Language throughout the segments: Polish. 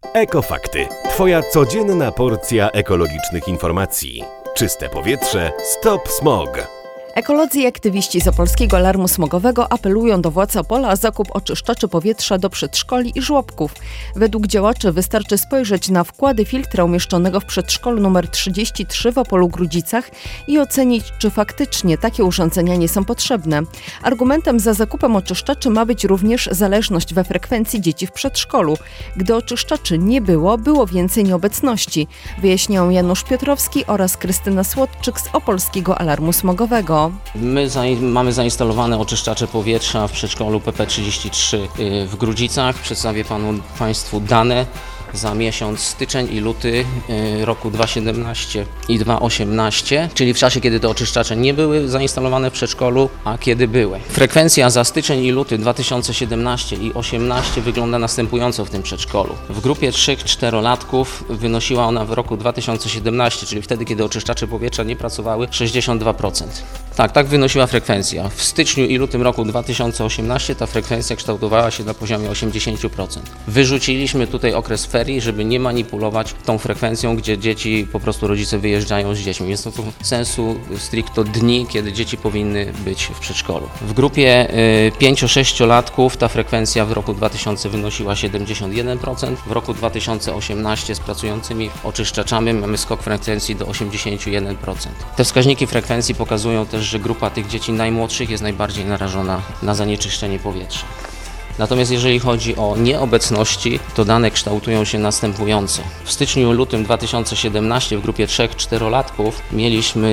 Ekofakty. Twoja codzienna porcja ekologicznych informacji. Czyste powietrze, stop smog. Ekolodzy i aktywiści z Opolskiego Alarmu Smogowego apelują do władz Opola o zakup oczyszczaczy powietrza do przedszkoli i żłobków. Według działaczy wystarczy spojrzeć na wkłady filtra umieszczonego w przedszkolu nr 33 w Opolu-Grudzicach i ocenić, czy faktycznie takie urządzenia nie są potrzebne. Argumentem za zakupem oczyszczaczy ma być również zależność we frekwencji dzieci w przedszkolu. Gdy oczyszczaczy nie było, było więcej nieobecności, wyjaśniają Janusz Piotrowski oraz Krystyna Słodczyk z Opolskiego Alarmu Smogowego. My mamy zainstalowane oczyszczacze powietrza w przedszkolu PP33 w Grudzicach. Przedstawię Państwu dane za miesiąc styczeń i luty roku 2017 i 2018, czyli w czasie, kiedy te oczyszczacze nie były zainstalowane w przedszkolu, a kiedy były. Frekwencja za styczeń i luty 2017 i 2018 wygląda następująco w tym przedszkolu. W grupie 3-4-latków wynosiła ona w roku 2017, czyli wtedy, kiedy oczyszczacze powietrza nie pracowały, 62%. Tak wynosiła frekwencja. W styczniu i lutym roku 2018 ta frekwencja kształtowała się na poziomie 80%. Wyrzuciliśmy tutaj okres ferii, żeby nie manipulować tą frekwencją, gdzie dzieci, po prostu rodzice wyjeżdżają z dziećmi. Jest to sensu stricto dni, kiedy dzieci powinny być w przedszkolu. W grupie 5-6-latków ta frekwencja w roku 2000 wynosiła 71%. W roku 2018 z pracującymi oczyszczaczami mamy skok frekwencji do 81%. Te wskaźniki frekwencji pokazują też, że grupa tych dzieci najmłodszych jest najbardziej narażona na zanieczyszczenie powietrza. Natomiast jeżeli chodzi o nieobecności, to dane kształtują się następująco. W styczniu i lutym 2017 w grupie 3-4-latków mieliśmy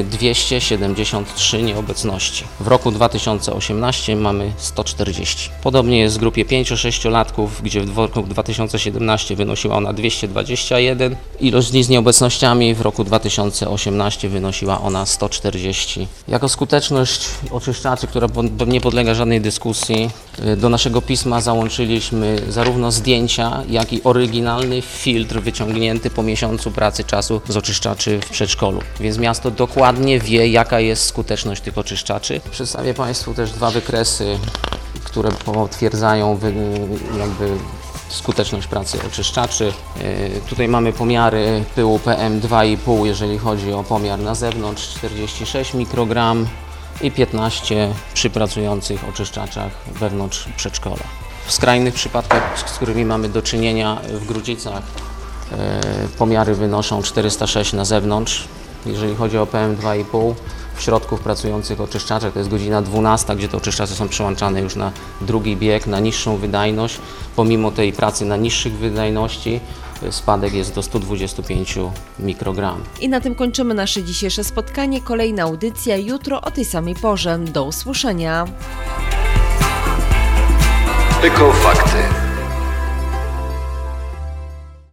273 nieobecności. W roku 2018 mamy 140. Podobnie jest w grupie 5-6-latków, gdzie w roku 2017 wynosiła ona 221. Ilość dni z nieobecnościami w roku 2018 wynosiła ona 140. Jako skuteczność oczyszczaczy, która nie podlega żadnej dyskusji, do naszego pisma załączyliśmy zarówno zdjęcia, jak i oryginalny filtr wyciągnięty po miesiącu pracy czasu z oczyszczaczy w przedszkolu. Więc miasto dokładnie wie, jaka jest skuteczność tych oczyszczaczy. Przedstawię Państwu też dwa wykresy, które potwierdzają skuteczność pracy oczyszczaczy. Tutaj mamy pomiary pyłu PM2,5, jeżeli chodzi o pomiar na zewnątrz, 46 mikrogram i 15 przy pracujących oczyszczaczach wewnątrz przedszkola. W skrajnych przypadkach, z którymi mamy do czynienia w Grudzicach, pomiary wynoszą 406 na zewnątrz. Jeżeli chodzi o PM2,5, w środku pracujących oczyszczaczach to jest godzina 12, gdzie te oczyszczacze są przełączane już na drugi bieg, na niższą wydajność. Pomimo tej pracy na niższych wydajności spadek jest do 125 mikrogram. I na tym kończymy nasze dzisiejsze spotkanie. Kolejna audycja jutro o tej samej porze. Do usłyszenia. Ekofakty.